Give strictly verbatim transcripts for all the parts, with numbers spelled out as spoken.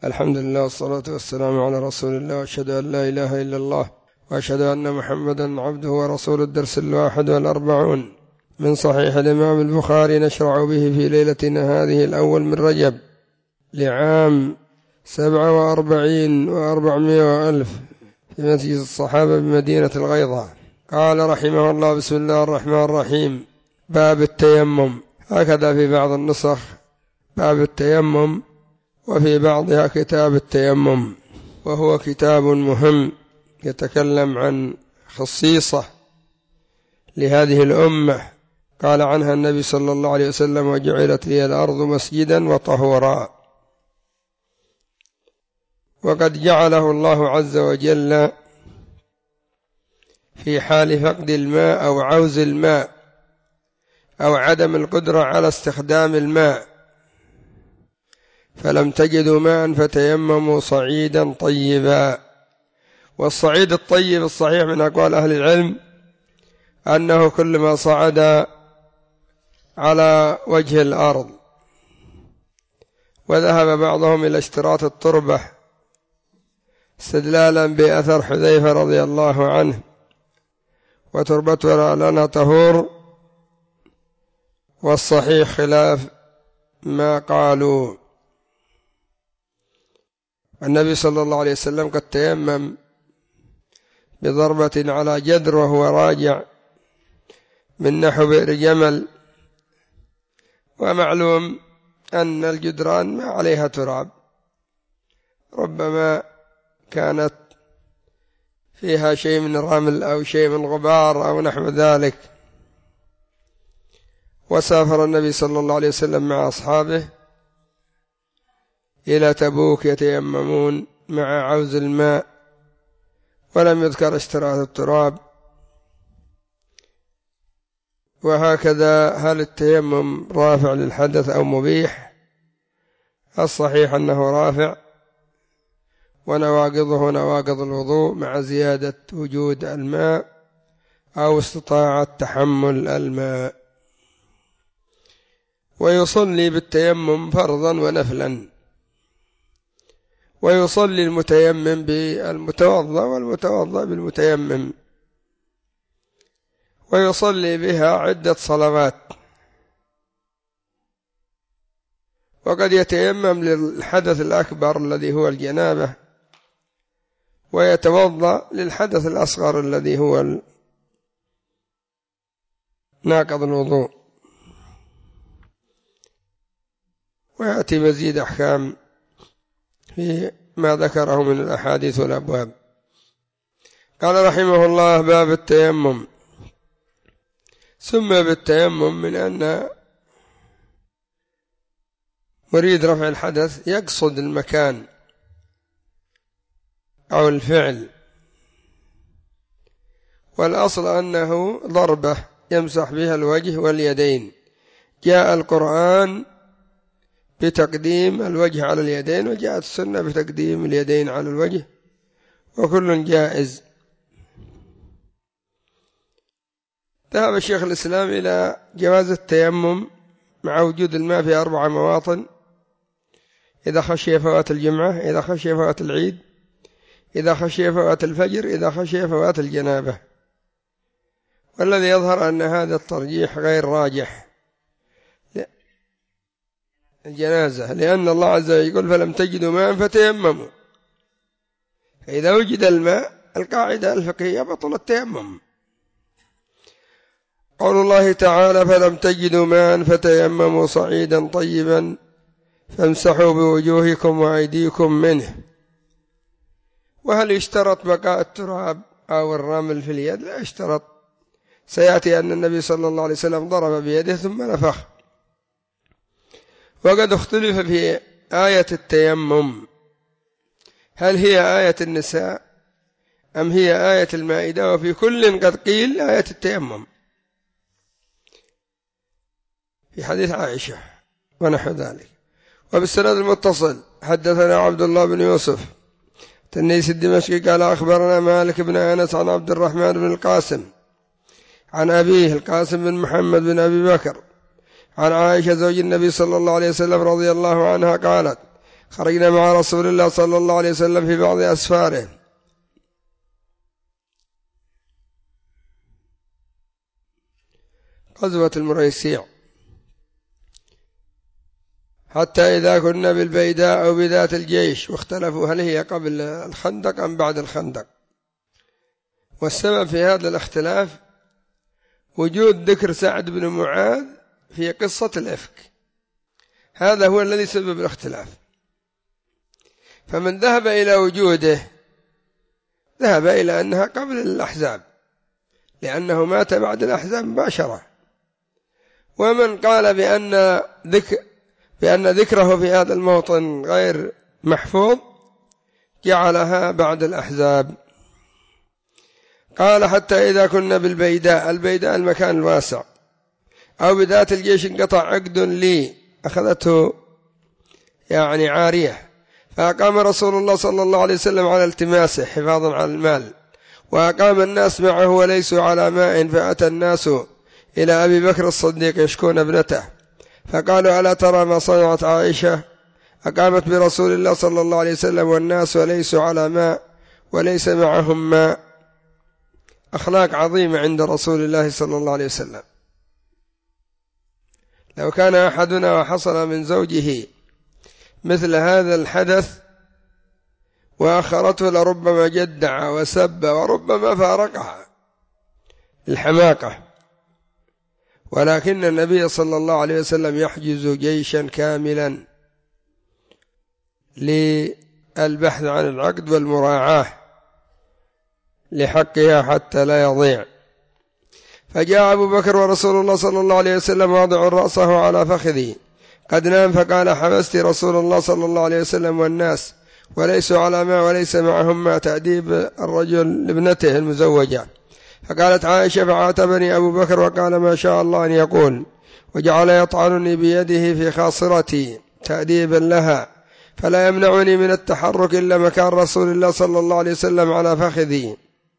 الحمد لله والصلاة والسلام على رسول الله، وأشهد أن لا إله إلا الله، وأشهد أن محمدا عبده ورسوله. الدرس الواحد والأربعون من صحيح الإمام البخاري، نشرع به في ليلتنا هذه الأول من رجب لعام سبعة وأربعين وأربعمائة وألف في مسجد الصحابة بمدينة الغيضة. قال رحمه الله: بسم الله الرحمن الرحيم. باب التيمم. هكذا في بعض النسخ باب التيمم، وفي بعضها كتاب التيمم، وهو كتاب مهم يتكلم عن خصيصة لهذه الأمة. قال عنها النبي صلى الله عليه وسلم: وجعلت لي الأرض مسجدا وطهورا. وقد جعله الله عز وجل في حال فقد الماء أو عوز الماء أو عدم القدرة على استخدام الماء، فلم تجدوا ماء فتيمموا صعيدا طيبا. والصعيد الطيب الصحيح من أقوال أهل العلم أنه كل ما صعد على وجه الأرض. وذهب بعضهم إلى اشتراط التربة استدلالا بأثر حذيفة رضي الله عنه: وتربتنا لنا طهور. والصحيح خلاف ما قالوا. النبي صلى الله عليه وسلم قد تيمم بضربة على جدر وهو راجع من نحو بئر جمل، ومعلوم أن الجدران ما عليها تراب، ربما كانت فيها شيء من الرمل أو شيء من الغبار أو نحو ذلك. وسافر النبي صلى الله عليه وسلم مع أصحابه إلى تبوك يتيممون مع عوز الماء، ولم يذكر اشتراط التراب. وهكذا هل التيمم رافع للحدث أو مبيح؟ الصحيح أنه رافع، ونواقضه نواقض الوضوء مع زيادة وجود الماء أو استطاعة تحمل الماء. ويصلي بالتيمم فرضا ونفلا، ويصلي المتيمم بالمتوضأ والمتوضأ بالمتيمم، ويصلي بها عدة صلوات. وقد يتيمم للحدث الأكبر الذي هو الجنابة، ويتوضأ للحدث الأصغر الذي هو ناقض الوضوء. ويأتي مزيد أحكام في ما ذكره من الأحاديث والأبواب. قال رحمه الله: باب التيمم. سمي بالتيمم من أن مريد رفع الحدث يقصد المكان أو الفعل، والأصل أنه ضربة يمسح بها الوجه واليدين. جاء القرآن بتقديم الوجه على اليدين، وجاءت السنة بتقديم اليدين على الوجه، وكل جائز. ذهب الشيخ الإسلام إلى جواز التيمم مع وجود الماء في أربع مواطن: إذا خشي فوات الجمعة، إذا خشي فوات العيد، إذا خشي فوات الفجر، إذا خشي فوات الجنابة. والذي يظهر أن هذا الترجيح غير راجح الجنازة، لأن الله عز وجل يقول: فلم تجدوا ماء فتيمموا. فإذا وجد الماء القاعدة الفقهية بطل التيمم. قول الله تعالى: فلم تجدوا ماء فتيمموا صعيدا طيبا فامسحوا بوجوهكم وأيديكم منه. وهل يشترط بقاء التراب أو الرمل في اليد؟ لا يشترط. سيأتي أن النبي صلى الله عليه وسلم ضرب بيده ثم نفخ. وقد اختلف في آية التيمم، هل هي آية النساء أم هي آية المائدة؟ وفي كل قد قيل آية التيمم في حديث عائشة ونحو ذلك. وبالسند المتصل حدثنا عبد الله بن يوسف تنيس الدمشقي قال: أخبرنا مالك بن أنس عن عبد الرحمن بن القاسم عن أبيه القاسم بن محمد بن أبي بكر عن عائشة زوج النبي صلى الله عليه وسلم رضي الله عنها قالت: خرجنا مع رسول الله صلى الله عليه وسلم في بعض أسفاره غزوة المريسيع حتى إذا كنا بالبيداء أو بذات الجيش، واختلفوا هل هي قبل الخندق أم بعد الخندق. والسبب في هذا الاختلاف وجود ذكر سعد بن معاذ في قصة الإفك، هذا هو الذي سبب الاختلاف. فمن ذهب إلى وجوده ذهب إلى أنها قبل الأحزاب لأنه مات بعد الأحزاب مباشرة، ومن قال بأن ذكر بأن ذكره في هذا الموطن غير محفوظ جعلها بعد الأحزاب. قال حتى إذا كنا بالبيداء، البيداء المكان الواسع، أو بذات الجيش انقطع عقد لي أخذته يعني عارية، فأقام رسول الله صلى الله عليه وسلم على التماسه حفاظا على المال، وأقام الناس معه وليسوا على ماء، فأتى الناس إلى أبي بكر الصديق يشكون ابنته، فقالوا ألا ترى ما صنعت عائشة؟ أقامت برسول الله صلى الله عليه وسلم والناس وليسوا على ماء وليس معهم ماء. أخلاق عظيمة عند رسول الله صلى الله عليه وسلم. لو كان أحدنا وحصل من زوجه مثل هذا الحدث وأخرته لربما جدع وسب وربما فارقها الحماقة، ولكن النبي صلى الله عليه وسلم يحجز جيشا كاملا للبحث عن العقد والمراعاة لحقها حتى لا يضيع. فجاء أبو بكر ورسول الله صلى الله عليه وسلم واضع رأسه على فخذه قد نام، فقال حبست رسول الله صلى الله عليه وسلم والناس وليسوا على ماء وليس معهم ماء، تأديب الرجل لابنته المزوجة. فقالت عائشة فعاتبني أبو بكر وقال ما شاء الله أن يقول، وجعل يطعنني بيده في خاصرتي تأديبا لها، فلا يمنعني من التحرك إلا مكان رسول الله صلى الله عليه وسلم على فخذي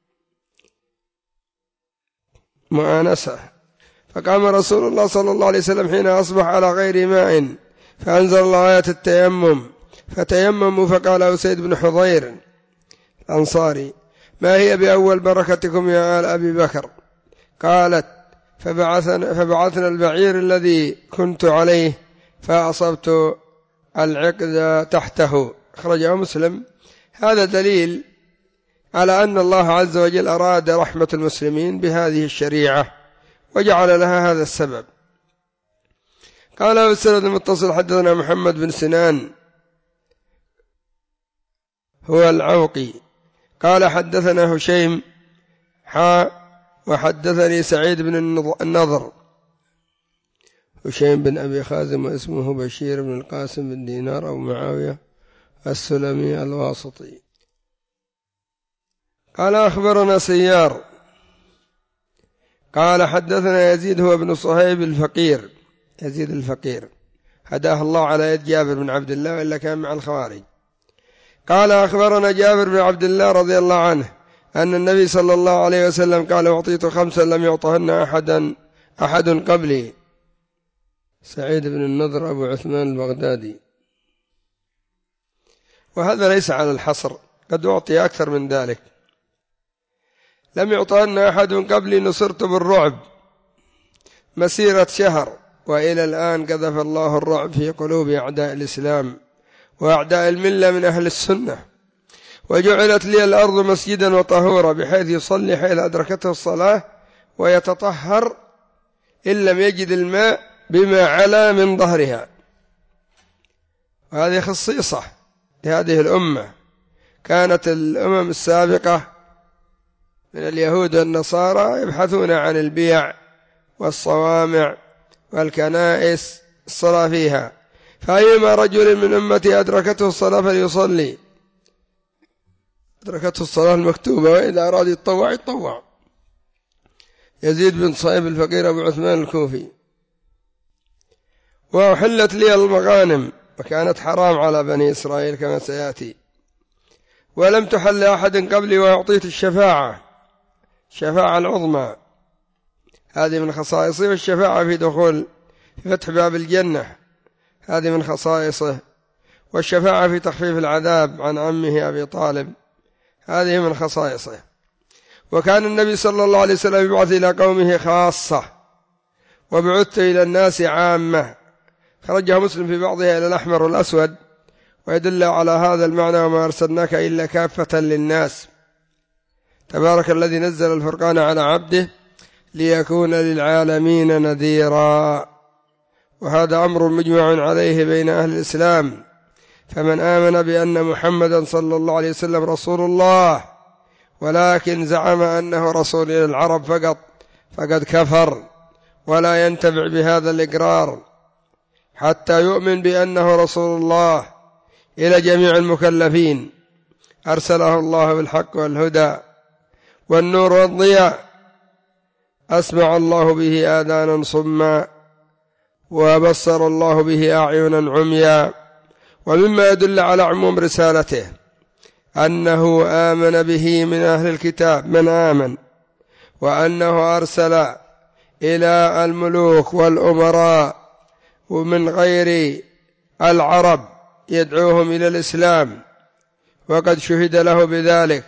مؤانسة. فقام رسول الله صلى الله عليه وسلم حين أصبح على غير ماء، فأنزل الله آية التيمم، فتيمموا. فقال أسيد بن حضير الأنصاري ما هي بأول بركتكم يا آل أبي بكر؟ قالت فبعثنا, فبعثنا البعير الذي كنت عليه فأصبت العقد تحته، أخرجه مسلم. هذا دليل على أن الله عز وجل أراد رحمة المسلمين بهذه الشريعة وجعل لها هذا السبب. قال بالسند المتصل حدثنا محمد بن سنان هو العوقي قال حدثنا هشيم حاء وحدثني سعيد بن النضر هشيم بن أبي خازم واسمه بشير بن القاسم بن دينار أو معاوية السلمي الواسطي قال أخبرنا سيار قال حدثنا يزيد هو ابن صهيب الفقير، يزيد الفقير هداه الله على يد جابر بن عبد الله إلا كان مع الخوارج. قال أخبرنا جابر بن عبد الله رضي الله عنه أن النبي صلى الله عليه وسلم قال أعطيت خمسا لم يعطهن أحدا أحد قبلي. سعيد بن النضر أبو عثمان البغدادي، وهذا ليس على الحصر، قد أعطي أكثر من ذلك. لم يعطهن أحد قبلي نصرت بالرعب مسيرة شهر، وإلى الآن قذف الله الرعب في قلوب أعداء الإسلام وأعداء الملة من أهل السنة، وجعلت لي الأرض مسجدا وطهورا بحيث يصلي حيث أدركته الصلاة ويتطهر إن لم يجد الماء بما علا من ظهرها. وهذه خصيصة لهذه الأمة. كانت الأمم السابقة من اليهود والنصارى يبحثون عن البيع والصوامع والكنائس الصلاة فيها، فأيما رجل من أمتي أدركته الصلاة فليصلي، أدركته الصلاة المكتوبة، وإذا أراد يتطوع يتطوع. يزيد بن صهيب الفقير أبو عثمان الكوفي. وأحلت لي المغانم وكانت حرام على بني إسرائيل كما سيأتي، ولم تحل أحد قبلي، وأعطيت الشفاعة الشفاعة العظمى، هذه من خصائصه، والشفاعة في دخول في فتح باب الجنة هذه من خصائصه. والشفاعة في تخفيف العذاب عن عمه أبي طالب، هذه من خصائصه. وكان النبي صلى الله عليه وسلم يبعث إلى قومه خاصة، وبعثت إلى الناس عامة، خرجها مسلم في بعضها إلى الأحمر والأسود، ويدل على هذا المعنى: وما أرسلناك إلا كافة للناس. تبارك الذي نزل الفرقان على عبده ليكون للعالمين نذيرا. وهذا أمر مجمع عليه بين أهل الإسلام، فمن آمن بأن محمدا صلى الله عليه وسلم رسول الله ولكن زعم أنه رسول إلى العرب فقط فقد كفر، ولا ينتفع بهذا الإقرار حتى يؤمن بأنه رسول الله إلى جميع المكلفين، أرسله الله بالحق والهدى والنور والضياء، أسمع الله به آذانا صما، وبصر الله به أعينا عميا. ومما يدل على عموم رسالته أنه آمن به من أهل الكتاب من آمن، وأنه أرسل إلى الملوك والأمراء ومن غير العرب يدعوهم إلى الإسلام، وقد شهد له بذلك.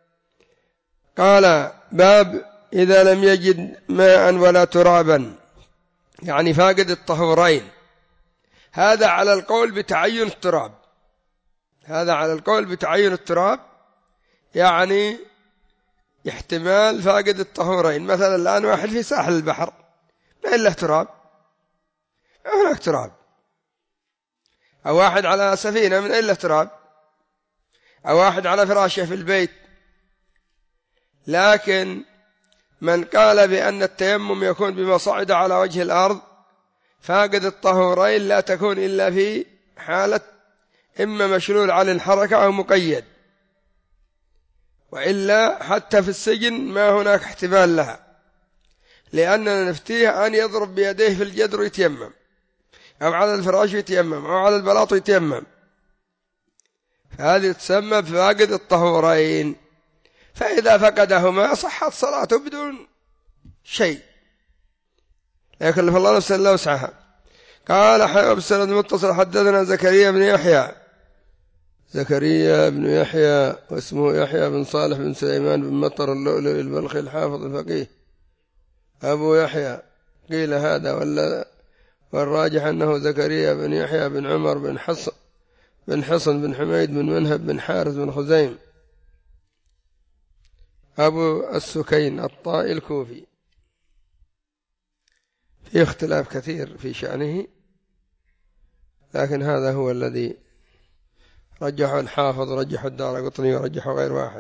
قال: باب إذا لم يجد ماء ولا ترابا، يعني فاقد الطهورين. هذا على القول بتعين التراب، هذا على القول بتعين التراب، يعني احتمال فاقد الطهورين. مثلا الآن واحد في ساحل البحر ما إلا تراب، ما هناك تراب، أو واحد على سفينة من إلا تراب، أو واحد على فراشه في البيت. لكن من قال بأن التيمم يكون بما صعد على وجه الأرض، فاقد الطهورين لا تكون إلا في حالة إما مشلول عن الحركة أو مقيد، وإلا حتى في السجن ما هناك احتمال لها، لأننا نفتيه أن يضرب بيديه في الجدر يتيمم، أو على الفراش يتيمم، أو على البلاط يتيمم، فهذه تسمى فاقد الطهورين. فإذا فقدهما صحت صلاته بدون شيء، لا يكلف الله نفسا إلا وسعها. قال حيوان بالسند المتصل: حدثنا زكريا بن يحيى، زكريا بن يحيى واسمه يحيى بن صالح بن سليمان بن مطر اللؤلؤي البلخي الحافظ الفقيه أبو يحيى، قيل هذا ولا، والراجح أنه زكريا بن يحيى بن عمر بن حصن بن حصن بن حميد بن منهب بن حارث بن خزيم أبو السكين الطائي الكوفي. في اختلاف كثير في شأنه، لكن هذا هو الذي رجحه الحافظ، رجحه الدارقطني، ورجحه غير واحد.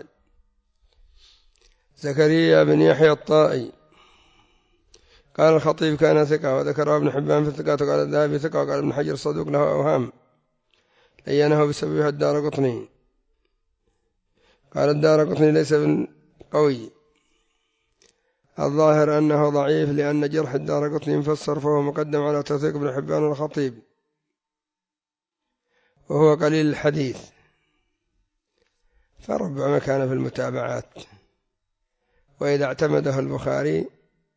زكريا بن يحيى الطائي. قال الخطيب كان ثقة، وذكره ابن حبان في الثقات، وقال الذهبي ثقة، وقال ابن حجر صدوق له أوهام لينه بسببها الدارقطني. قال الدارقطني ليس بالقوي، الظاهر أنه ضعيف، لأن جرح الدارقطني مفسر، فهو مقدم على توثيق ابن حبان والخطيب، وهو قليل الحديث، فربما كان في المتابعات، وإذا اعتمده البخاري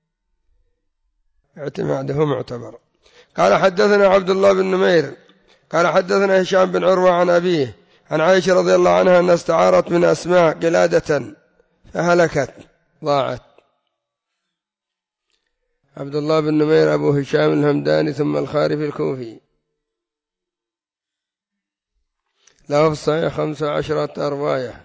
اعتماده معتبر. قال حدثنا عبد الله بن نمير قال حدثنا هشام بن عروة عن أبيه عن عائشة رضي الله عنها أنها استعارت من أسماء قلادة فهلكت ضاعت. عبد الله بن نمير أبو هشام الهمداني ثم الخارفي الكوفي، له في الصحيح خمسة عشرة رواية،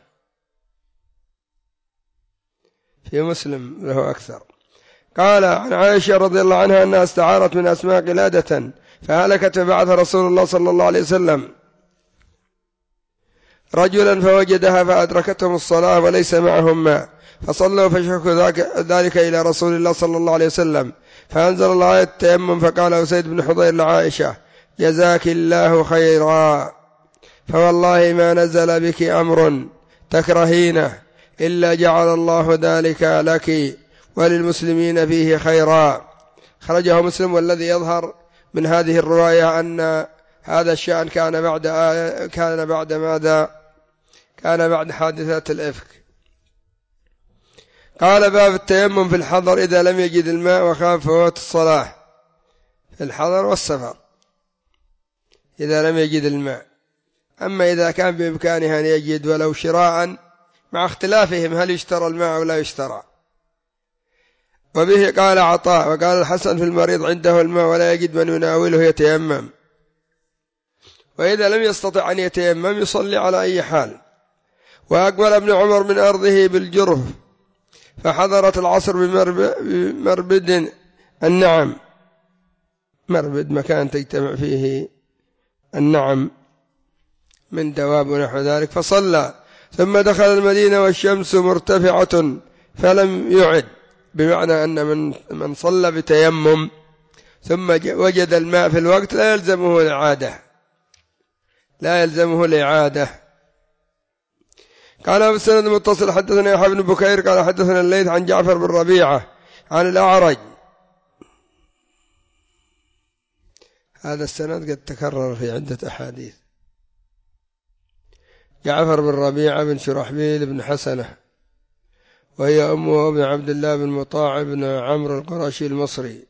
في مسلم له أكثر. قال عن عائشة رضي الله عنها أنها استعارت من أسماء قلادة فهلكت، فبعث رسول الله صلى الله عليه وسلم رجلا فوجدها فأدركتهم الصلاة وليس معهم ماء، فصلوا فشكوا ذلك إلى رسول الله صلى الله عليه وسلم، فأنزل الله آية التيمم، فقال أسيد بن حضير لعائشة: جزاك الله خيرا، فوالله ما نزل بك أمر تكرهينه إلا جعل الله ذلك لك وللمسلمين فيه خيرا. خرجه مسلم. والذي يظهر من هذه الرواية أن هذا الشأن كان بعد آية كان بعد ماذا؟ كان بعد حادثة الإفك. قال باب التيمم في الحضر إذا لم يجد الماء وخاف فوات الصلاة، في الحضر والسفر إذا لم يجد الماء. أما إذا كان بإمكانه أن يجد ولو شراء مع اختلافهم هل يشترى الماء أو لا يشترى. وبه قال عطاء وقال الحسن في المريض عنده الماء ولا يجد من يناوله يتيمم، وإذا لم يستطع أن يتيمم يصلي على أي حال. وأقبل ابن عمر من أرضه بالجرف فحضرت العصر بمربد النعم، مربد مكان تجتمع فيه النعم من دواب ونحو ذلك، فصلى ثم دخل المدينة والشمس مرتفعة فلم يعد، بمعنى أن من من صلى بتيمم ثم وجد الماء في الوقت لا يلزمه الإعادة لا يلزمه الإعادة. قال في السند المتصل حدثنا يحيى بن بكير قال حدثنا الليث عن جعفر بن ربيعة عن الأعرج. هذا السند قد تكرر في عدة أحاديث. جعفر بن ربيعة بن شرحبيل بن حسنة وهي أمه ابن عبد الله بن مطاع بن عمرو القرشي المصري،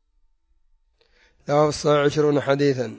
له في عشرون حديثا.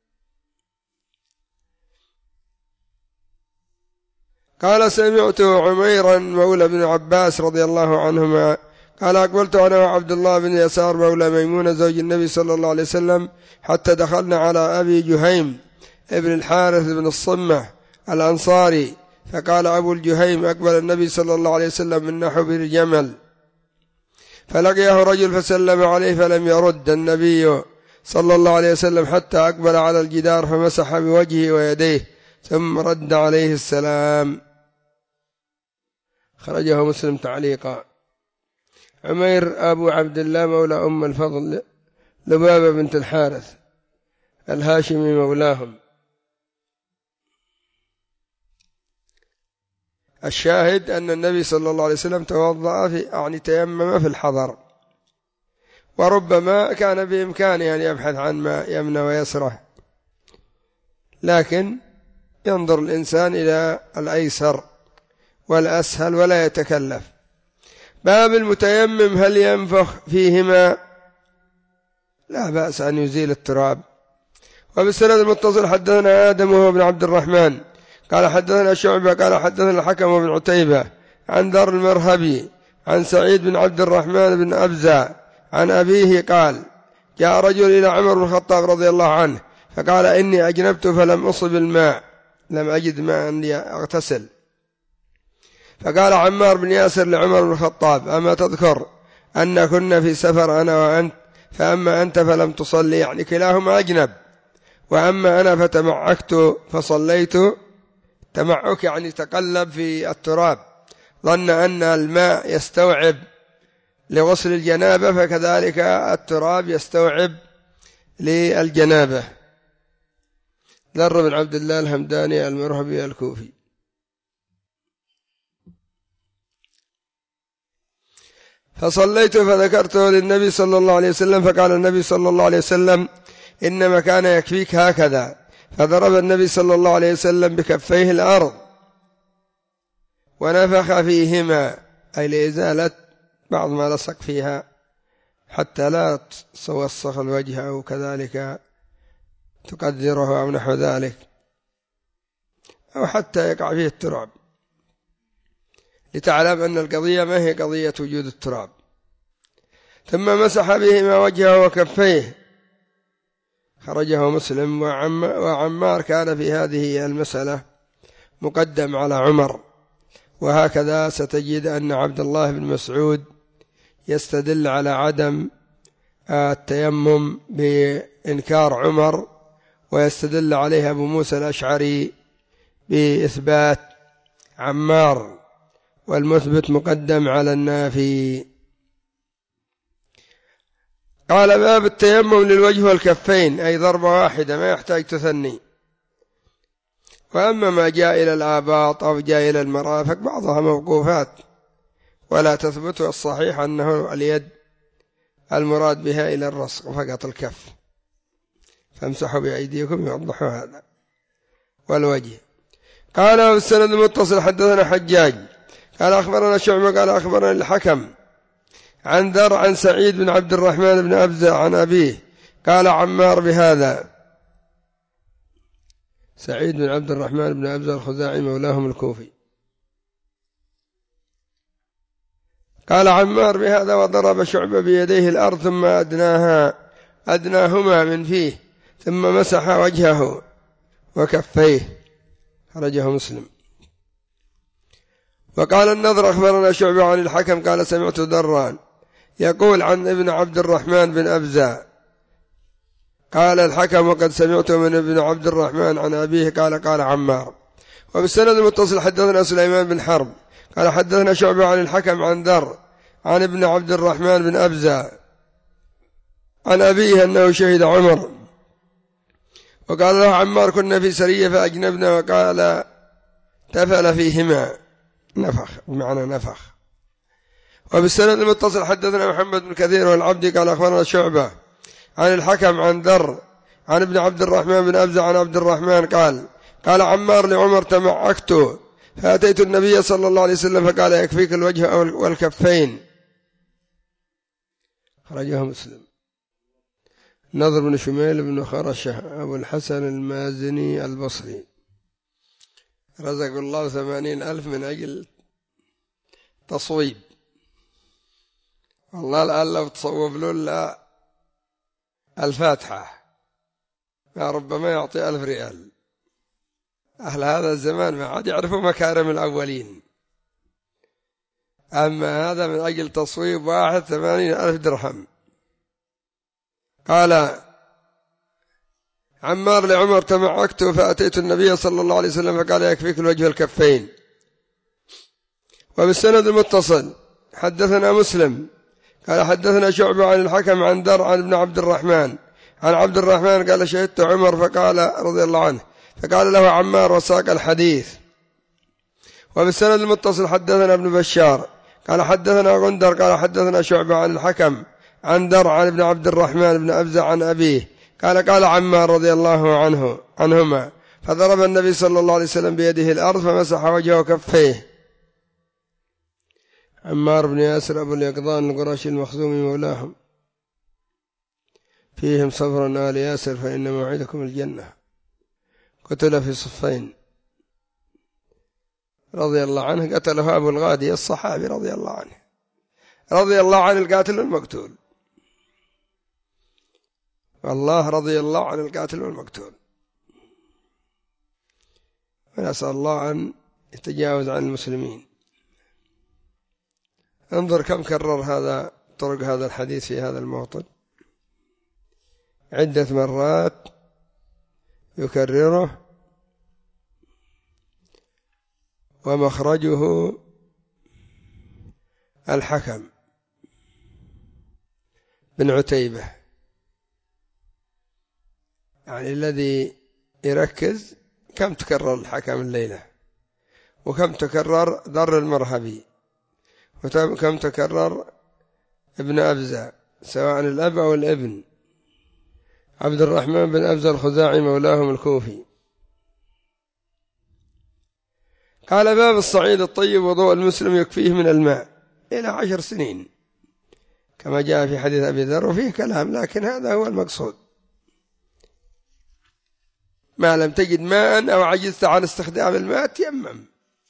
قال سمعت عميرا مولى بن عباس رضي الله عنهما قال أقبلت أنا وعبد الله بن يسار مولى ميمونة زوج النبي صلى الله عليه وسلم حتى دخلنا على أبي جهيم ابن الحارث بن الصمة الأنصاري، فقال أبو الجهيم أقبل النبي صلى الله عليه وسلم من نحو بالجمل فلقيه رجل فسلم عليه فلم يرد النبي صلى الله عليه وسلم حتى أقبل على الجدار فمسح بوجهه ويديه ثم رد عليه السلام. خرجه مسلم تعليقا. عمير أبو عبد الله مولى أم الفضل لبابة بنت الحارث الهاشمي مولاهم. الشاهد أن النبي صلى الله عليه وسلم توضأ في يعني تيمم في الحضر، وربما كان بإمكانه أن يبحث عن ما يمنى ويسره، لكن ينظر الإنسان إلى الأيسر والأسهل ولا يتكلف. باب المتيمم هل ينفخ فيهما؟ لا بأس أن يزيل التراب. وبالسند المتصل حدثنا آدم وهو بن عبد الرحمن قال حدثنا شعبة قال حدثنا الحكم بن عتيبة عن ذر المرهبي عن سعيد بن عبد الرحمن بن أبزة عن أبيه قال جاء رجل إلى عمر بن الخطاب رضي الله عنه فقال إني أجنبت فلم أصب الماء، لم أجد ماء لأغتسل. فقال عمار بن ياسر لعمر بن الخطاب أما تذكر أن كنا في سفر أنا وأنت، فأما أنت فلم تصلي، يعني كلاهما أجنب، وأما أنا فتمعكت فصليت. تمعك يعني تقلب في التراب، ظن أن الماء يستوعب لغسل الجنابة، فكذلك التراب يستوعب للجنابة. ذر بن عبد الله الهمداني المرهبي الكوفي. فصليت فذكرته للنبي صلى الله عليه وسلم فقال النبي صلى الله عليه وسلم إنما كان يكفيك هكذا، فضرب النبي صلى الله عليه وسلم بكفيه الأرض ونفخ فيهما، أي لإزالة بعض ما لصق فيها حتى لا توسخ الوجه أو كذلك تقدره أو نحو ذلك، أو حتى يقع فيه التراب، لتعلم أن القضية ما هي قضية وجود التراب. ثم مسح بهما وجهه وكفيه. خرجه مسلم. وعم وعمار كان في هذه المسألة مقدم على عمر. وهكذا ستجد أن عبد الله بن مسعود يستدل على عدم التيمم بإنكار عمر، ويستدل عليه أبو موسى الأشعري بإثبات عمار، والمثبت مقدم على النافي. قال باب التيمم للوجه والكفين، أي ضربة واحدة ما يحتاج تثني. وأما ما جاء إلى الآباط أو جاء إلى المرافق بعضها موقوفات ولا تثبت، الصحيح أنه اليد المراد بها إلى الرسغ فقط الكف، فامسحوا بأيديكم يوضح هذا. والوجه قال السند المتصل حدثنا حجاج قال أخبرنا شعبة قال أخبرنا الحكم عن ذر عن سعيد بن عبد الرحمن بن أبزة عن أبيه قال عمار بهذا. سعيد بن عبد الرحمن بن أبزة الخزاعي مولاهم الكوفي. قال عمار بهذا وضرب شعبة بيديه الأرض ثم أدناها أدناهما من فيه ثم مسح وجهه وكفيه، خرجه مسلم. وقال النضر أخبرنا شعبة عن الحكم قال سمعت دران يقول عن ابن عبد الرحمن بن أبزة قال الحكم وقد سمعت من ابن عبد الرحمن عن أبيه قال قال عمار. وبالسند المتصل حدثنا سليمان بن حرب قال حدثنا شعبة عن الحكم عن در عن ابن عبد الرحمن بن أبزة عن أبيه أنه شهد عمر. وقال له عمار كنا في سرية فأجنبنا وقال تفل فيهما، نفخ بمعنى نفخ. وبالسند المتصل حدثنا محمد بن كثير والعبد قال أخبرنا شعبة عن الحكم عن در عن ابن عبد الرحمن بن أبزة عن عبد الرحمن قال قال عمار لعمر تمعكت فأتيت النبي صلى الله عليه وسلم فقال يكفيك الوجه والكفين، خرجه مسلم. نضر بن شميل بن خرشة أبو الحسن المازني البصري رزق الله ثمانين ألف من أجل تصويب، والله الآن لو تصوب له الفاتحة ما ربما يعطي ألف ريال. أهل هذا الزمان ما عاد يعرفوا مكارم الأولين، أما هذا من أجل تصويب واحد ثمانين ألف درهم. قال عمار لعمر تمعكت فأتيت النبي صلى الله عليه وسلم فقال يكفيك الوجه الكفين. وبالسند المتصل حدثنا مسلم قال حدثنا شعبة عن الحكم عن در عن ابن عبد الرحمن عن عبد الرحمن قال شهدت عمر فقال رضي الله عنه فقال له عمار وساق الحديث. وبالسند المتصل حدثنا ابن بشار قال حدثنا غندر قال حدثنا شعبة عن الحكم عن در عن ابن عبد الرحمن بن أبزة عن أبيه قال قال عمار رضي الله عنه عنهما فضرب النبي صلى الله عليه وسلم بيده الأرض فمسح وجهه وكفيه. عمار بن ياسر أبو اليقظان القرشي المخزومي مولاهم، فيهم صبر آل ياسر فإن موعدكم الجنة، قتل في صفين رضي الله عنه، قتله أبو الغادي الصحابي رضي الله عنه، رضي الله عن القاتل والمقتول، والله رضي الله عن القاتل والمقتول، ونسأل الله أن يتجاوز عن المسلمين. انظر كم كرر هذا طرق هذا الحديث في هذا الموطن عدة مرات يكرره، ومخرجه الحكم بن عتيبة، يعني الذي يركز كم تكرر الحكم الليلة، وكم تكرر ضر المرهبي، وكم تكرر ابن أبزة سواء الأب أو الابن، عبد الرحمن بن أبزة الخزاعي مولاهم الكوفي. قال باب الصعيد الطيب وضوء المسلم يكفيه من الماء إلى عشر سنين كما جاء في حديث أبي ذر، وفيه كلام لكن هذا هو المقصود. ما لم تجد ماء أو عجزت عن استخدام الماء تيمم.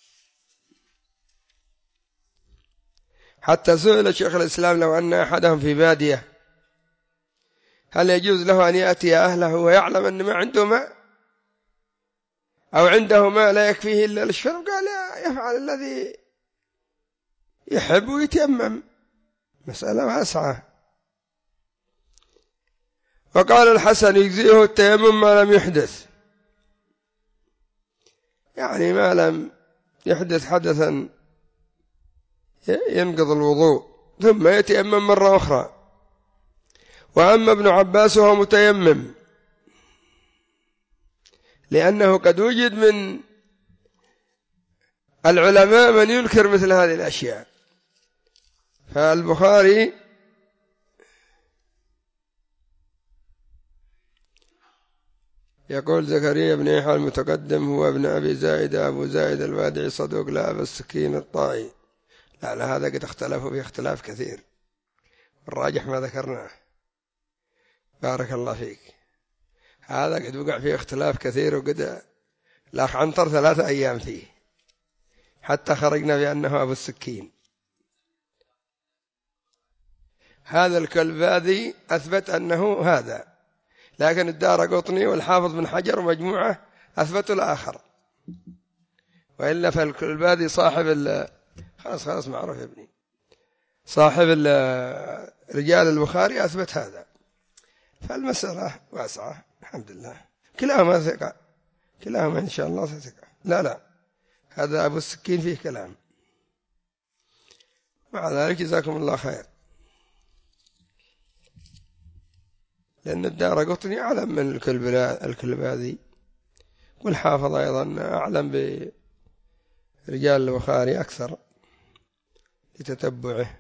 حتى سئل شيخ الإسلام لو أن أحدهم في بادية هل يجوز له أن يأتي أهله ويعلم أن ما عنده ماء أو عنده ماء لا يكفيه إلا للشرب؟ قال يفعل الذي يحب ويتيمم، مسألة واسعة. وقال الحسن يجزئه التيمم ما لم يحدث، يعني ما لم يحدث حدثا ينقض الوضوء ثم يتيمم مرة أخرى. وأما ابن عباس وهو متيمم، لأنه قد وجد من العلماء من ينكر مثل هذه الأشياء. فالبخاري يقول زكريا بن يحيى المتقدم هو ابن أبي زائدة أبو زائد الوادعي صدوق لا أبا السكين الطائي. لا لا هذا قد اختلفوا في اختلاف كثير، الراجح ما ذكرناه بارك الله فيك، هذا قد وقع فيه اختلاف كثير وقد الأخ عنتر ثلاثة أيام فيه حتى خرجنا بأنه أبو السكين. هذا الكلباذي أثبت أنه هذا، لكن الدارقطني والحافظ بن حجر ومجموعة أثبتوا الآخر، وإلا فالكلباذي صاحب ال خلاص خلاص معروف يا ابني، صاحب رجال البخاري أثبت هذا. فالمسألة واسعة الحمد لله، كلاهما ثقة، كلاهما إن شاء الله ثقة. لا لا هذا أبو السكين فيه كلام. مع ذلك جزاكم الله خير، لأن الدارقطني أعلم من الكلباذي، والحافظ أيضا أعلم برجال البخاري أكثر لتتبعه.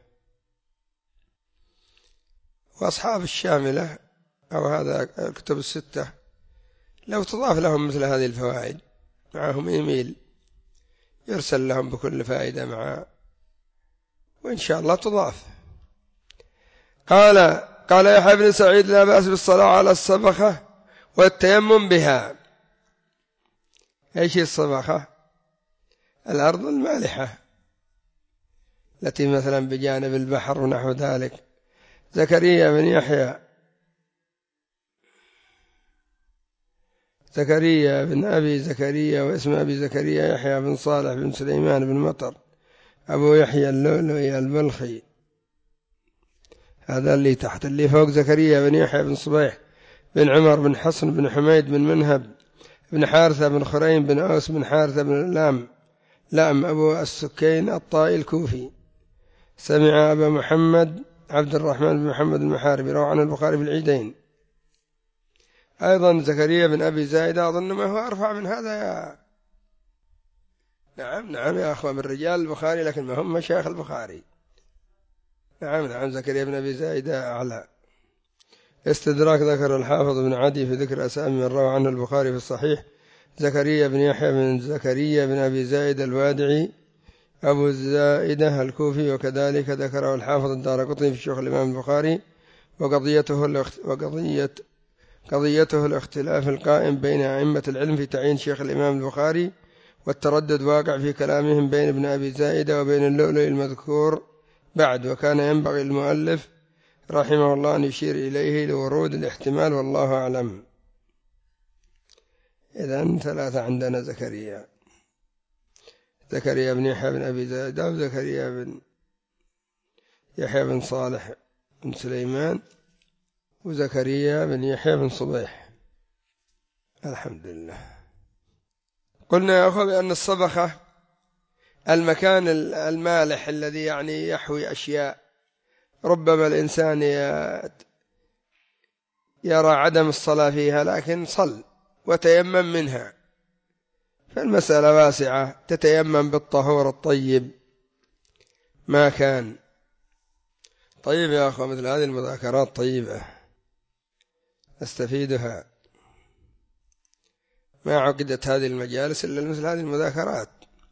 وأصحاب الشاملة أو هذا الكتب الستة لو تضاف لهم مثل هذه الفوائد، معهم إيميل يرسل لهم بكل فائدة معه، وإن شاء الله تضاف. قال قال يحيى بن سعيد: لا بأس بالصلاة على الصبخة والتيمم بها. ايش الصبخة؟ الأرض المالحة التي مثلا بجانب البحر ونحو ذلك. زكريا بن يحيى زكريا بن أبي زكريا واسم أبي زكريا يحيى بن صالح بن سليمان بن مطر أبو يحيى اللؤلؤي البلخي، هذا اللي تحت. اللي فوق زكريا بن يحيى بن صبيح بن عمر بن حصن بن حميد بن منهب بن حارثة بن خريم بن أوس بن حارثة بن لام لام أبو السكين الطائي الكوفي، سمع أبا محمد عبد الرحمن بن محمد المحاربي، روى عن البخاري في العيدين. أيضا زكريا بن أبي زايدة أظن ما هو أرفع من هذا يا نعم نعم يا أخوة، من رجال البخاري لكن ما هم مشايخ البخاري. نعم نعم زكريا بن أبي زايدة أعلى. استدراك ذكر الحافظ بن عدي في ذكر أسامي من روى عنه البخاري في الصحيح: زكريا بن يحيى بن زكريا بن أبي زايد الوادعي أبو الزائدة الكوفي، وكذلك ذكره الحافظ الدارقطني في شيوخ الإمام البخاري. وقضيته وقضية قضيته الاختلاف القائم بين أئمة العلم في تعيين شيخ الإمام البخاري، والتردد واقع في كلامهم بين ابن أبي زايدة وبين اللؤلؤ المذكور بعد، وكان ينبغي المؤلف رحمه الله أن يشير إليه لورود الاحتمال، والله أعلم. إذن ثلاثة عندنا: زكريا زكريا بن يحيى بن أبي زايدة، وزكريا بن يحيى بن صالح بن سليمان، وزكريا بن يحيى بن صبيح. الحمد لله. قلنا يا أخوة بأن الصبخة المكان المالح الذي يعني يحوي أشياء ربما الإنسان يرى عدم الصلاة فيها لكن صل وتيمم منها، فالمسألة واسعة، تتيمم بالطهور الطيب ما كان. طيب يا أخوة، مثل هذه المذاكرات طيبة نستفيدها، ما عقدت هذه المجالس إلا مثل هذه المذاكرات،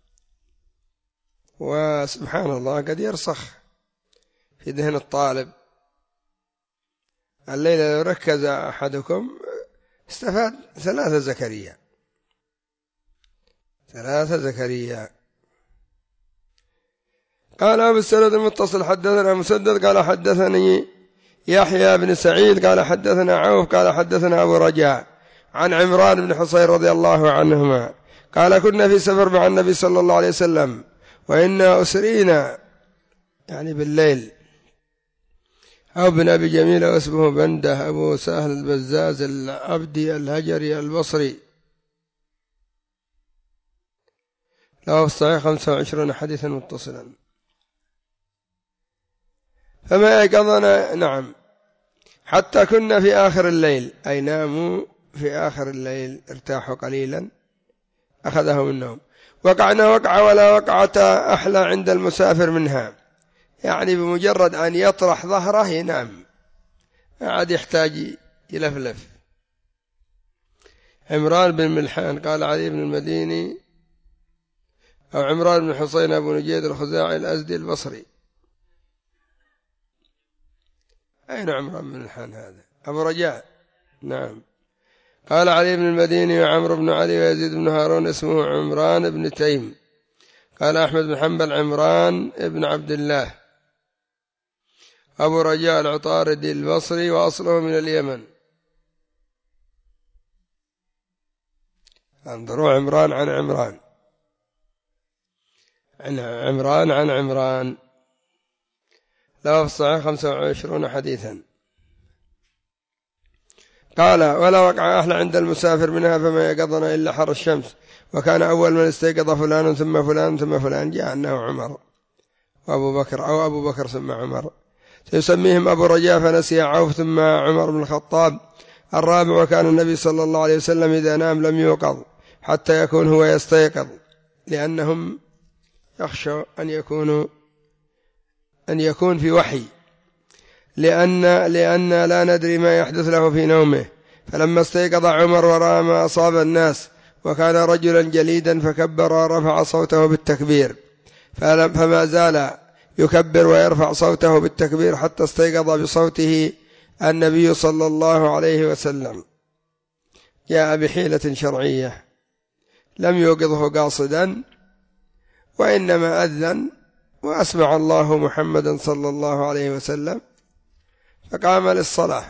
وسبحان الله قد يرسخ في ذهن الطالب. الليلة لو ركز أحدكم استفاد ثلاثة زكريا ثلاثة زكريا. قال أبو السند المتصل: حدثنا مسدد قال حدثني يحيى بن سعيد قال حدثنا عوف قال حدثنا أبو رجاء عن عمران بن حصين رضي الله عنهما قال: كنا في سفر مع النبي صلى الله عليه وسلم وإنا أسرينا، يعني بالليل. أو بن أبي جميل واسمه بنده أبو سهل البزاز العبدي الهجري البصري، له الصحيح خمسة وعشرون حديثا متصلا. فما أيقظنا، نعم، حتى كنا في آخر الليل، أي ناموا في آخر الليل، ارتاحوا قليلا أخذهم النوم. وقعنا وقعة ولا وقعة أحلى عند المسافر منها، يعني بمجرد أن يطرح ظهره ينام، عاد يحتاج يلفلف. عمران بن ملحان قال علي بن المديني أو عمران بن حصين أبو نجيد الخزاعي الأزدي البصري. أين عمران بن ملحان هذا؟ أبو رجاء، نعم. قال علي بن المديني وعمرو بن علي ويزيد بن هارون اسمه عمران بن تيم. قال أحمد بن حنبل عمران بن عبد الله. أبو رجاء العطاردي البصري وأصله من اليمن. انظروا عمران عن عمران عن عمران عن عمران له في الصحيح خمسة وعشرون حديثا. قال ولا وقع أحلى عند المسافر منها فما يقظنا إلا حر الشمس، وكان أول من استيقظ فلان ثم فلان ثم فلان، جاء أنه عمر وأبو بكر أو أبو بكر ثم عمر. سيسميهم أبو رجاء فنسي عوف ثم عمر بن الخطاب. الرابع وكان النبي صلى الله عليه وسلم إذا نام لم يوقظ حتى يكون هو يستيقظ، لأنهم يخشوا أن يكونوا أن يكون في وحي، لأن لأن لا ندري ما يحدث له في نومه. فلما استيقظ عمر ورأى ما أصاب الناس وكان رجلا جليدا فكبر ورفع صوته بالتكبير، فما زال يكبر ويرفع صوته بالتكبير حتى استيقظ بصوته النبي صلى الله عليه وسلم. جاء بحيلة شرعية، لم يوقظه قاصدا، وإنما أذن وأسمع الله محمدا صلى الله عليه وسلم فقام للصلاة.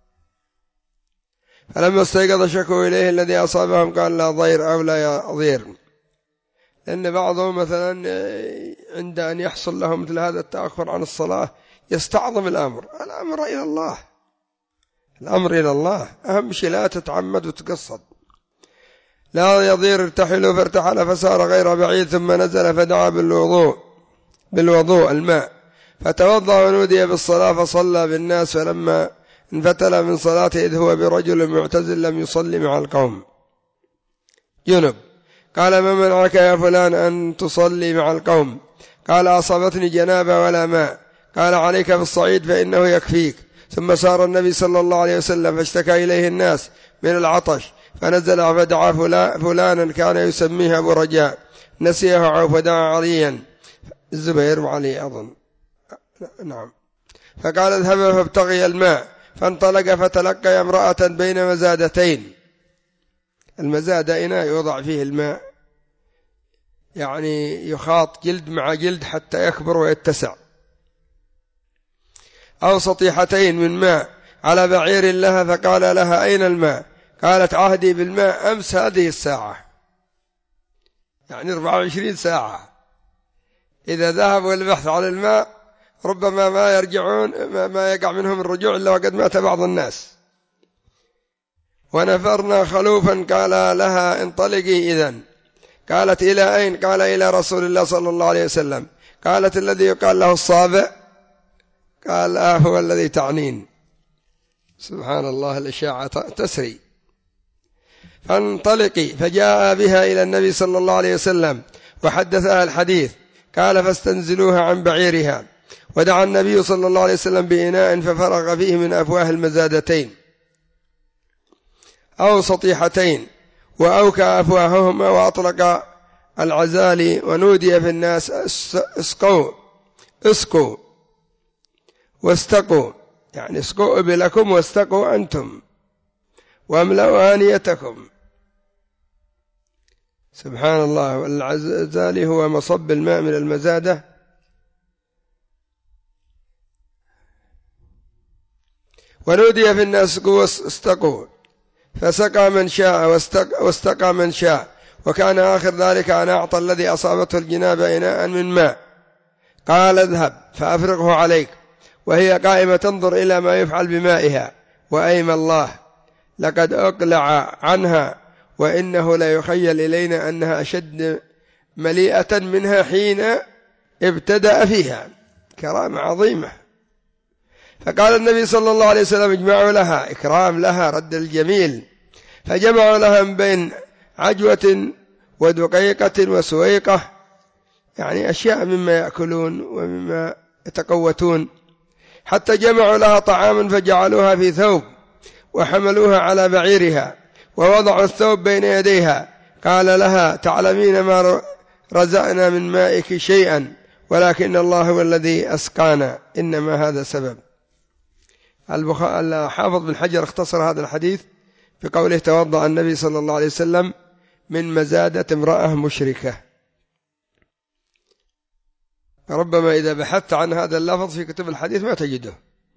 فلما استيقظ شكوا إليه الذي أصابهم قال لا ضير أو لا يضير، لأن بعضهم مثلا عند أن يحصل له مثل هذا التأخر عن الصلاة يستعظم الأمر. الأمر إلى الله، الأمر إلى الله، أهم شيء لا تتعمد وتقصد. لا يضير ارتحلوا فارتحل فسار غير بعيد ثم نزل فدعا بالوضوء بالوضوء الماء فتوضأ ونودي بالصلاة فصلى بالناس، فلما انفتل من صلاته إذ هو برجل معتزل لم يصلي مع القوم جنب. قال ما منعك يا فلان أن تصلي مع القوم؟ قال أصابتني جنابة ولا ماء. قال عليك بالصعيد فإنه يكفيك. ثم سار النبي صلى الله عليه وسلم فاشتكى إليه الناس من العطش فنزل فدعا فلانا كان يسميه أبو رجاء، نسيه عوف فدعا عليا الزبير وعلي أظن نعم، فقال اذهب فابتغي الماء، فانطلق فتلقى امرأة بين مزادتين. المزادة إناء يوضع فيه الماء، يعني يخاط جلد مع جلد حتى يكبر ويتسع، أو سطيحتين من ماء على بعير لها، فقال لها أين الماء؟ قالت عهدي بالماء أمس هذه الساعة، يعني أربعة وعشرين ساعة. إذا ذهبوا للبحث عن الماء ربما ما يرجعون ما يقع منهم الرجوع إلا وقد مات بعض الناس. ونفرنا خلوفا قال لها انطلقي إذن. قالت إلى أين؟ قال إلى رسول الله صلى الله عليه وسلم. قالت الذي يقال له الصابع؟ قال آه هو الذي تعنين. سبحان الله، الإشاعة تسري. فانطلقي، فجاء بها إلى النبي صلى الله عليه وسلم وحدثها الحديث. قال فاستنزلوها عن بعيرها، ودعا النبي صلى الله عليه وسلم بإناء ففرغ فيه من أفواه المزادتين أو سطيحتين وأوكى أفواههما وأطلق العزال، ونودي في الناس اسقوا اسقوا واستقوا، يعني اسقوا إبلكم واستقوا أنتم واملأوا آنيتكم. سبحان الله. والعزال هو مصب الماء من المزادة. ونودي في الناس اسقوا واستقوا، فسقى من شاء واستقى من شاء. وكان آخر ذلك أن أعطى الذي أصابته الجنابة إناء من ماء، قال اذهب فأفرغه عليك، وهي قائمة تنظر إلى ما يفعل بمائها، وأيم الله لقد أقلع عنها، وإنه لا يخيل إلينا أنها أشد مليئة منها حين ابتدأ فيها. كرامة عظيمة. فقال النبي صلى الله عليه وسلم اجمعوا لها، إكرام لها، رد الجميل. فجمعوا لها من بين عجوة ودقيقة وسويقة، يعني أشياء مما يأكلون ومما يتقوتون، حتى جمعوا لها طعاما فجعلوها في ثوب وحملوها على بعيرها ووضعوا الثوب بين يديها. قال لها تعلمين ما رزقنا من مائك شيئا، ولكن الله هو الذي أسقانا، إنما هذا سبب. الحافظ بن حجر اختصر هذا الحديث في قوله توضأ النبي صلى الله عليه وسلم من مزادة امرأة مشركة. ربما إذا بحثت عن هذا اللفظ في كتب الحديث ما تجده.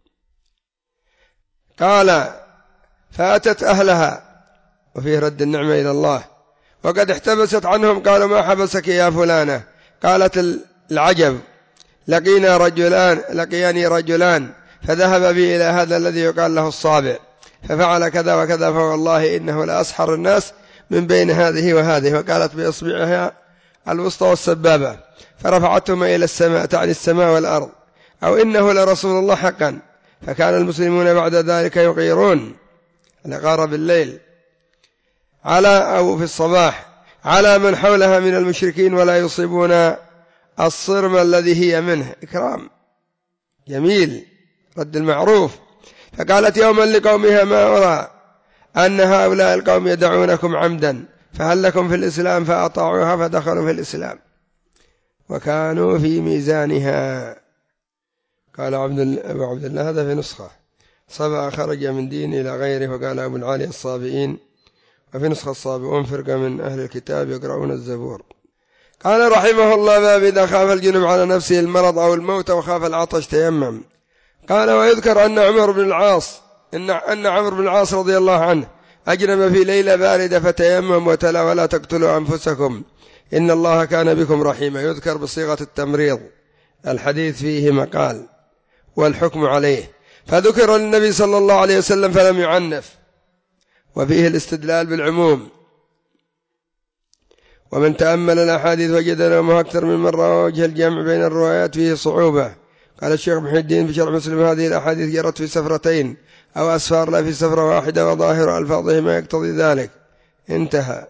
قال فأتت أهلها، وفيه رد النعمة إلى الله، وقد احتبست عنهم. قالوا ما حبسك يا فلانة؟ قالت العجب لقينا رجلان لقياني رجلان فذهب بي إلى هذا الذي يقال له الصابع ففعل كذا وكذا، فوالله إنه لأسحر الناس من بين هذه وهذه. وقالت بإصبعها الوسطى والسبابة فرفعتهما إلى السماء، تعني السماء والأرض، أو إنه لرسول الله حقا. فكان المسلمون بعد ذلك يغيرون الغار بالليل على أو في الصباح على من حولها من المشركين، ولا يصيبون الصرم الذي هي منه. إكرام جميل، رد المعروف. فقالت يوما لقومها ما أرى أن هؤلاء القوم يدعونكم عمدا، فهل لكم في الإسلام؟ فأطاعوها فدخلوا في الإسلام وكانوا في ميزانها. قال عبد أبو عبد الله هذا في نسخة سبع خرج من دين إلى غيره. وقال أبو العالي الصابئين، وفي نسخة الصابئون فرقة من أهل الكتاب يقرؤون الزبور. قال رحمه الله باب إذا خاف الجنب على نفسه المرض أو الموت وخاف العطش تيمم. قال ويذكر أن عمر بن العاص إن أن عمرو بن العاص رضي الله عنه أجنب في ليلة باردة فتيمم وتلا ولا تقتلوا أنفسكم إن الله كان بكم رحيما. يذكر بصيغة التمريض، الحديث فيه مقال والحكم عليه. فذكر النبي صلى الله عليه وسلم فلم يعنف، وفيه الاستدلال بالعموم. ومن تأمل الأحاديث وجد لهم أكثر من مرة، ووجه الجمع بين الروايات فيه صعوبة. قال الشيخ محي الدين في شرح مسلم هذه الأحاديث جرت في سفرتين أو أسفار لا في سفرة واحدة، وظاهر ألفاظه ما يقتضي ذلك. انتهى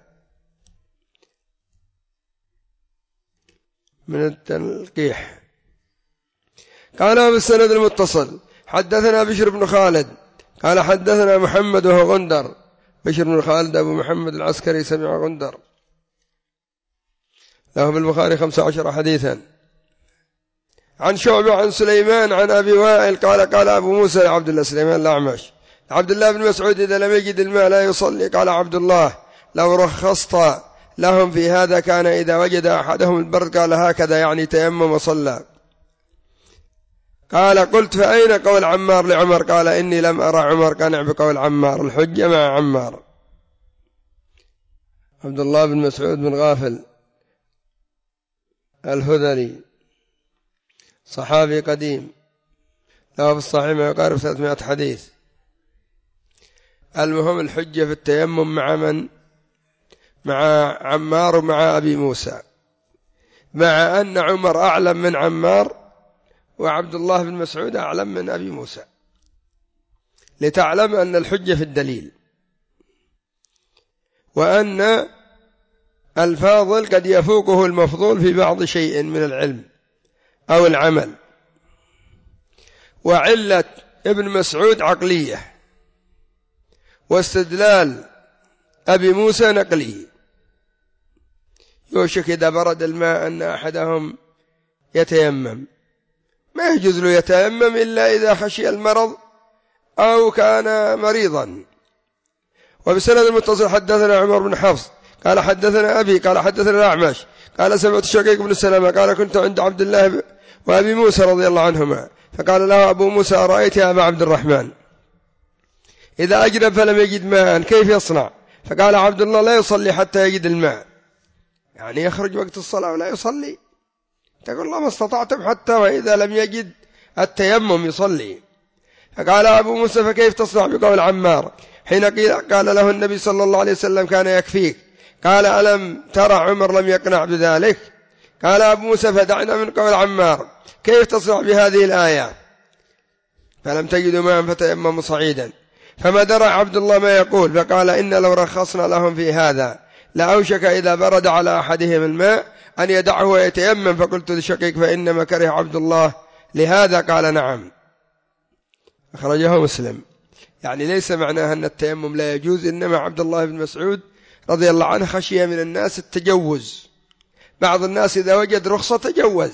من التنقيح. قال بالسند المتصل حدثنا بشر بن خالد قال حدثنا محمد وهو غندر. بشر بن خالد أبو محمد العسكري سمع غندر، له بالبخاري خمس عشر حديثا. عن شعبة عن سليمان عن أبي وائل قال قال أبو موسى لعبد الله سليمان الأعمش عبد الله بن مسعود إذا لم يجد الماء لا يصلي. قال عبد الله لو رخصت لهم في هذا كان إذا وجد أحدهم البرد قال هكذا، يعني تيمم وصلى. قال قلت فأين قول عمار لعمر؟ قال إني لم أرى عمر قنع بقول عمار، الحجة مع عمار. عبد الله بن مسعود بن غافل الهذلي صحابي قديم، له في الصحيح ما يقارب ثلاثمائة حديث. المهم الحجة في التيمم مع من؟ مع عمار ومع أبي موسى، مع أن عمر أعلم من عمار وعبد الله بن مسعود أعلم من أبي موسى، لتعلم أن الحجة في الدليل، وأن الفاضل قد يفوقه المفضول في بعض شيء من العلم أو العمل. وعلة ابن مسعود عقلية، واستدلال أبي موسى نقلي. يوشك إذا برد الماء أن أحدهم يتيمم، ما يجوز له يتيمم إلا إذا خشي المرض أو كان مريضا. وبسند المتصل حدثنا عمر بن حفص قال حدثنا أبي قال حدثنا الأعمش قال سمعت شقيق بن سلمة قال كنت عند عبد الله وأبي موسى رضي الله عنهما، فقال له أبو موسى أرأيت يا أبا عبد الرحمن إذا أجنب فلم يجد ماء كيف يصنع؟ فقال عبد الله لا يصلي حتى يجد الماء، يعني يخرج وقت الصلاة ولا يصلي. تقول الله ما استطعتم حتى وإذا لم يجد التيمم يصلي. فقال أبو موسى فكيف تصنع بقول عمار حين قال له النبي صلى الله عليه وسلم كان يكفيك؟ قال ألم ترى عمر لم يقنع بذلك؟ قال أبو موسى فدعنا من قول عمار، كيف تصنع بهذه الآية؟ فلم تجدوا ماء فتيمموا صعيدا. فما درى عبد الله ما يقول، فقال إن لو رخصنا لهم في هذا لأوشك إذا برد على أحدهم الماء أن يدعه ويتيمم. فقلت لشقيق فإنما كره عبد الله لهذا؟ قال نعم. أخرجه مسلم. يعني ليس معناها أن التيمم لا يجوز، إنما عبد الله بن مسعود رضي الله عنه خشي من الناس التجوز، بعض الناس إذا وجد رخصة تجوز.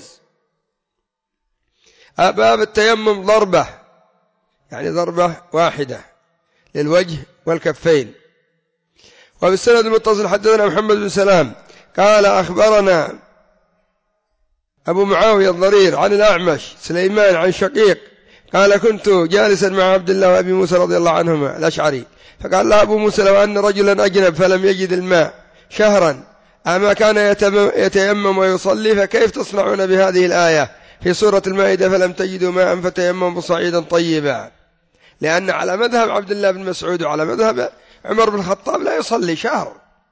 باب التيمم ضربة، يعني ضربة واحدة للوجه والكفين، وبالسند المتصل حدثنا محمد بن سلام قال أخبرنا أبو معاوية الضرير عن الأعمش سليمان عن شقيق قال كنت جالسا مع عبد الله وأبي موسى رضي الله عنهما الأشعري، فقال له أبو موسى لو أن رجلا أجنب فلم يجد الماء شهرا أما كان يتيمم ويصلي، فكيف تصنعون بهذه الآية في سورة المائدة فلم تجدوا ماء فتيمموا صعيدا طيبا؟ لأن على مذهب عبد الله بن مسعود وعلى مذهب عمر بن الخطاب لا يصلي شهر.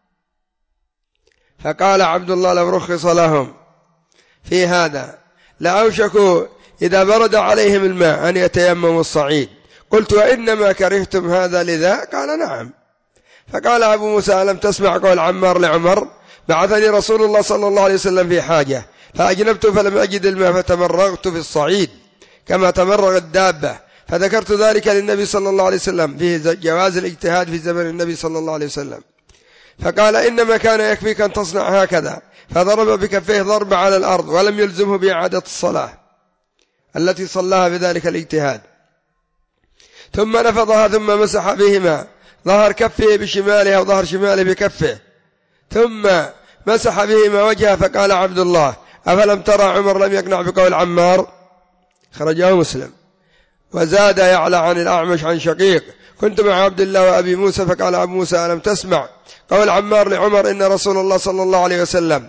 فقال عبد الله لو رخص لهم في هذا لأوشكوا إذا برد عليهم الماء أن يتيمموا الصعيد. قلت وإنما كرهتم هذا لذا؟ قال نعم. فقال أبو موسى ألم تسمع قول عمار لعمر بعثني رسول الله صلى الله عليه وسلم في حاجة فأجنبت فلم أجد الماء فتمرغت في الصعيد كما تمرغ الدابة، فذكرت ذلك للنبي صلى الله عليه وسلم فيه جواز الاجتهاد في زمن النبي صلى الله عليه وسلم. فقال إنما كان يكفيك أن تصنع هكذا، فضرب بكفيه ضرب على الأرض ولم يلزمه بإعادة الصلاة التي صلاها بذلك الاجتهاد، ثم نفضها ثم مسح بهما ظهر كفه بشماله وظهر شماله بكفه ثم مسح بهما وجهه. فقال عبد الله أفلم ترى عمر لم يقنع بقول عمار؟ خرجه مسلم. وزاد يعلى عن الأعمش عن شقيق كنت مع عبد الله وأبي موسى فقال أبو موسى ألم تسمع قول عمار لعمر إن رسول الله صلى الله عليه وسلم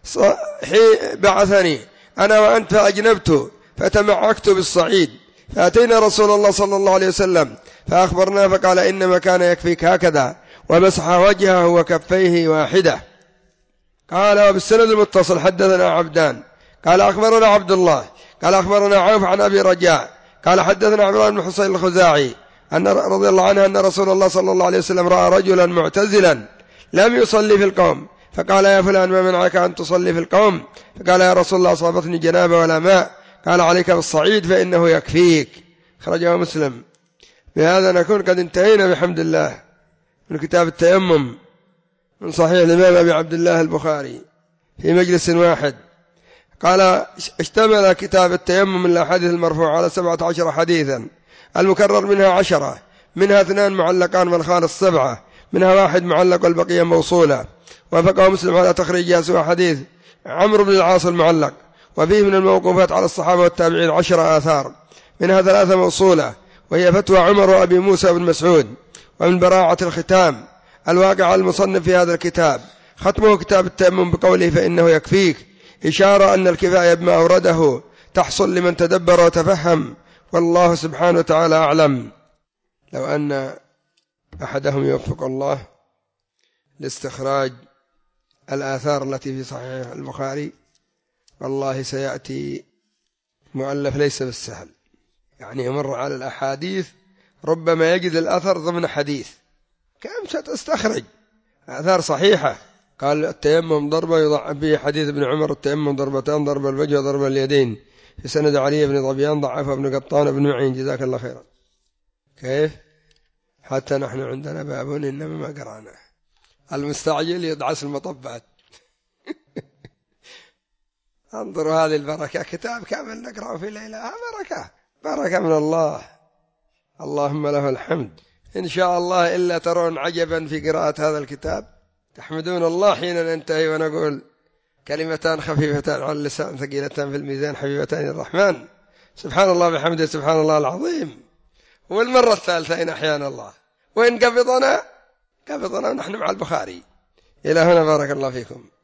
بعثني أنا وأنت فأجنبت فتمعكت بالصعيد، فأتينا رسول الله صلى الله عليه وسلم فأخبرنا فقال إنما كان يكفيك هكذا ومسح وجهه وكفيه واحدة. قال وبالسند المتصل حدثنا عبدان قال أخبرنا عبد الله قال أخبرنا عوف عن أبي رجاء قال حدثنا عمران بن حسين الخزاعي أن رضي الله عنه أن رسول الله صلى الله عليه وسلم رأى رجلا معتزلا لم يصلي في القوم فقال يا فلان ما منعك أن تصلي في القوم؟ فقال يا رسول الله أصابتني جنابة ولا ماء. قال عليك بالصعيد فإنه يكفيك. خرجه مسلم. بهذا نكون قد انتهينا بحمد الله من كتاب التيمم من صحيح الإمام أبي عبد الله البخاري في مجلس واحد. قال اشتمل كتاب التيمم من الأحاديث المرفوعة على سبعة عشر حديثا، المكرر منها عشرة، منها اثنان معلقان والخالص سبعة، منها واحد معلق والبقية موصولة. وافقه مسلم على تخريجها سوى حديث عمرو بن العاص المعلق، وفيه من الموقوفات على الصحابة والتابعين عشر آثار، منها ثلاثة موصولة وهي فتوى عمر وأبي موسى بن مسعود. ومن براعة الختام الواقع المصنف في هذا الكتاب ختمه كتاب التيمم بقوله فإنه يكفيك، إشارة أن الكفاية بما أورده تحصل لمن تدبر وتفهم، والله سبحانه وتعالى أعلم. لو أن أحدهم يوفق الله لاستخراج الآثار التي في صحيح البخاري والله سيأتي مؤلف ليس بالسهل، يعني يمر على الأحاديث ربما يجد الأثر ضمن حديث، كم ستستخرج آثار صحيحة. قال التيمم ضربة يضعف به حديث ابن عمر التيمم ضربتان ضرب الوجه وضرب اليدين، في سند علي بن ضبيان ضعف ابن قطان بن معين جزاك الله خيرا. كيف حتى نحن عندنا باب إنما ما قرأناه، المستعجل يدعس المطبات. انظروا هذه البركة، كتاب كامل نقرأه في ليلة، بركة بركة من الله، اللهم له الحمد. إن شاء الله إلا ترون عجبا في قراءة هذا الكتاب، تحمدون الله حين ننتهي ونقول كلمتان خفيفتان على اللسان ثقيلتان في الميزان حبيبتان الرحمن، سبحان الله بحمده سبحان الله العظيم. والمرة الثالثة إن أحيانا الله وإن قبضنا قبضنا ونحن مع البخاري. إلى هنا بارك الله فيكم.